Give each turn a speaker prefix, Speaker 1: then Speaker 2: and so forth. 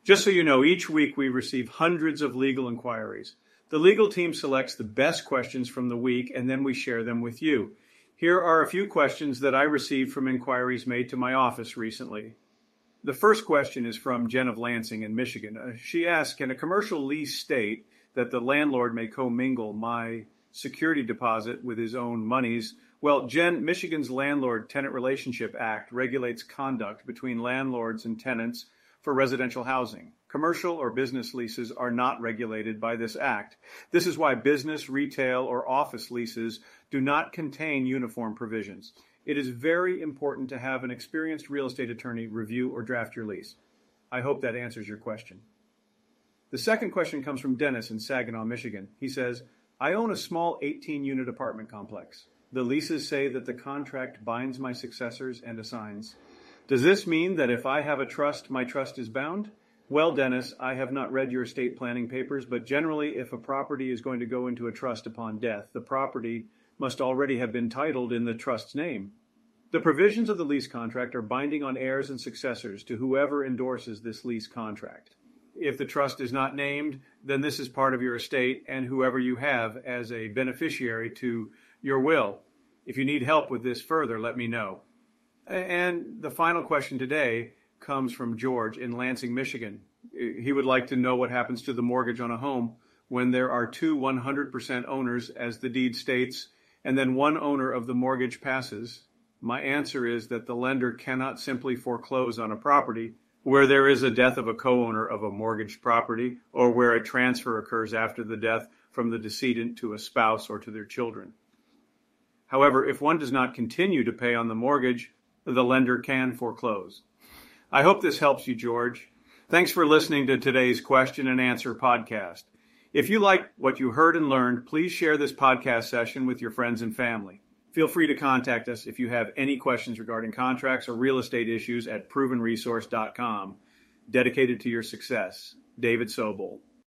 Speaker 1: Just so you know, each week we receive hundreds of legal inquiries. The legal team selects the best questions from the week, and then we share them with you. Here are a few questions that I received from inquiries made to my office recently. The first question is from Jen of Lansing in Michigan. She asks, can a commercial lease state that the landlord may commingle my security deposit with his own monies? Well, Jen, Michigan's Landlord-Tenant Relationship Act regulates conduct between landlords and tenants for residential housing. Commercial or business leases are not regulated by this act. This is why business, retail, or office leases do not contain uniform provisions. It is very important to have an experienced real estate attorney review or draft your lease. I hope that answers your question. The second question comes from Dennis in Saginaw, Michigan. He says, I own a small 18-unit apartment complex. The leases say that the contract binds my successors and assigns. Does this mean that if I have a trust, my trust is bound? Well, Dennis, I have not read your estate planning papers, but generally, if a property is going to go into a trust upon death, the property must already have been titled in the trust's name. The provisions of the lease contract are binding on heirs and successors to whoever endorses this lease contract. If the trust is not named, then this is part of your estate and whoever you have as a beneficiary to your will. If you need help with this further, let me know. And the final question today comes from George in Lansing, Michigan. He would like to know what happens to the mortgage on a home when there are two 100% owners, as the deed states, and then one owner of the mortgage passes. My answer is that the lender cannot simply foreclose on a property where there is a death of a co-owner of a mortgaged property or where a transfer occurs after the death from the decedent to a spouse or to their children. However, if one does not continue to pay on the mortgage, the lender can foreclose. I hope this helps you, George. Thanks for listening to today's question and answer podcast. If you like what you heard and learned, please share this podcast session with your friends and family. Feel free to contact us if you have any questions regarding contracts or real estate issues at provenresource.com. Dedicated to your success, David Sobol.